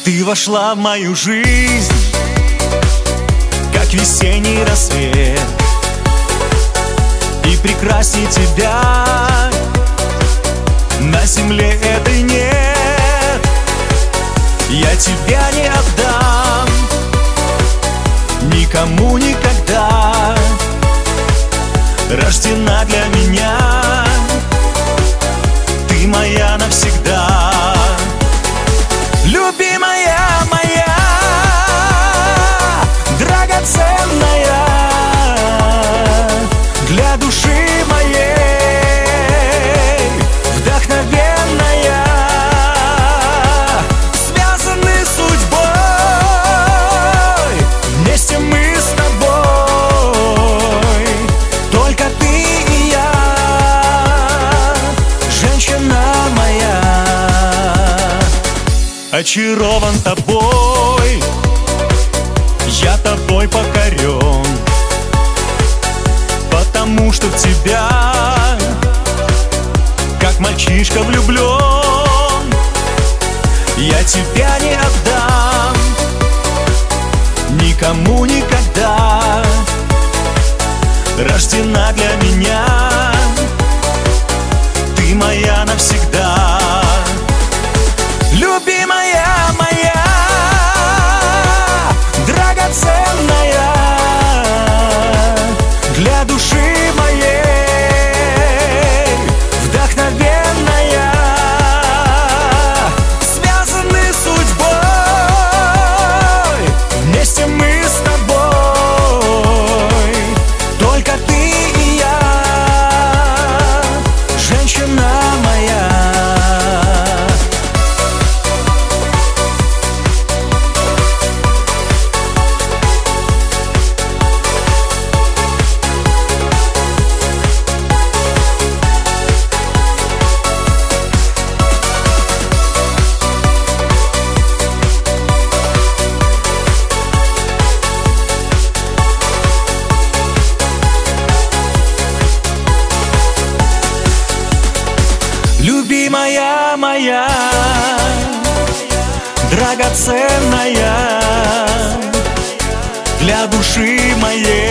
Ты вошла в мою жизнь, как весенний рассвет, и прекрасней тебя на земле этой нет. Я тебя не отдам никому никогда. Рождена для меня, ты моя навсегда. Любимая моя, драгоценная, для души моей вдохновенная. Связаны судьбой, вместе мы с тобой, только ты и я, женщина моя. Очарован тобой, я тобой покорен, потому что в тебя, как мальчишка влюблен. Я тебя не отдам никому никогда. Рождена для меня, ты моя навсегда. Любимая моя, драгоценная, для души моей вдохновенная. Связаны судьбой, вместе мы с тобой, только ты и я, женщина моя. Любимая моя, драгоценная, для души моей